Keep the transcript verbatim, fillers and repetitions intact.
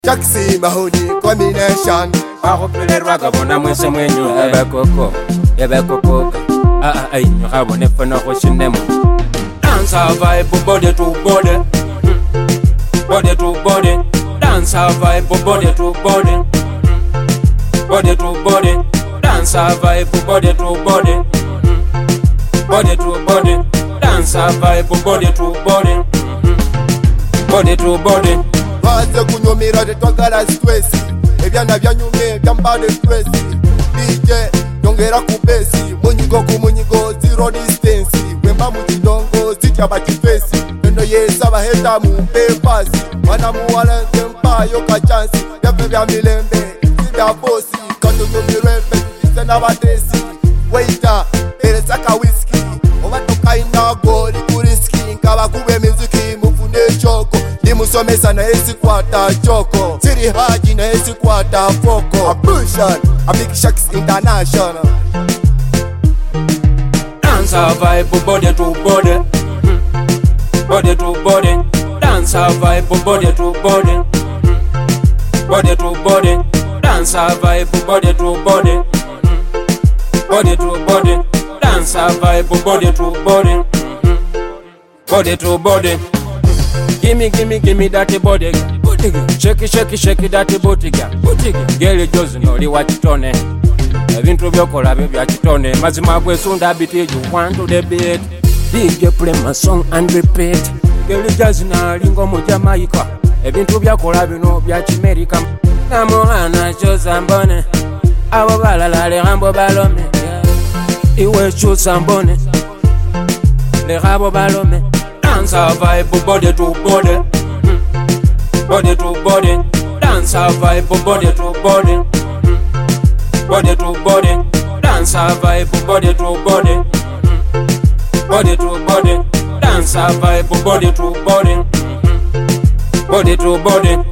Jackson Mahoney combination. Parupele rwaga bona mwese mwenyu ebe koko ebe koko ah ah ay nyaba ne fana ko shinemo. Dance vibe body to body, body to body. Dance vibe body to body, body to body. Dance vibe body to body, body to body. Dance vibe body to body, body to body. Vaze kunyumira de twagala stress. Ebyana byanyume byambale stress. D J yongera ku base. Munyigo ku munyigo zero distance. Wemba mu kidongo sitya bakifesi. Endo yesa baheta mu papers. Wana muwala tempa yo ka chance. Yafe bya milembe sibya bosi. Kato yomirembe isena batesi. Waiter peresa ka whisky. Obatoka ina goli kuriski. Nkaba kube muziki mufune choko. Musomesa na esi kwata choko. Siri haji na esi kwata foko. A push-on, a big shacks international. Dance vibe body to body, body to body. Dance vibe body to body, body to body. Dance vibe body to body, body to body. Dance vibe body to body, body to body. Gimme, gimme, gimme that body, body. Shake it, shake it, shake it, that body, body. Girl, just know the what you done. Ebintu byokola bya kitone. Mazima bwe sunda biti you want to debate. D J play my song and repeat. Girl, just know lingo mu Jamaica. Ebintu byakola bino bya America. Namwana choza mbone. Abo balala le rambo balome. Iwe choza mbone. Le rabo balome. Dance vibe body to body, body to body. Dance vibe body to body, body to body. Dance vibe body to body, body to body. Dance vibe body to body, body to body.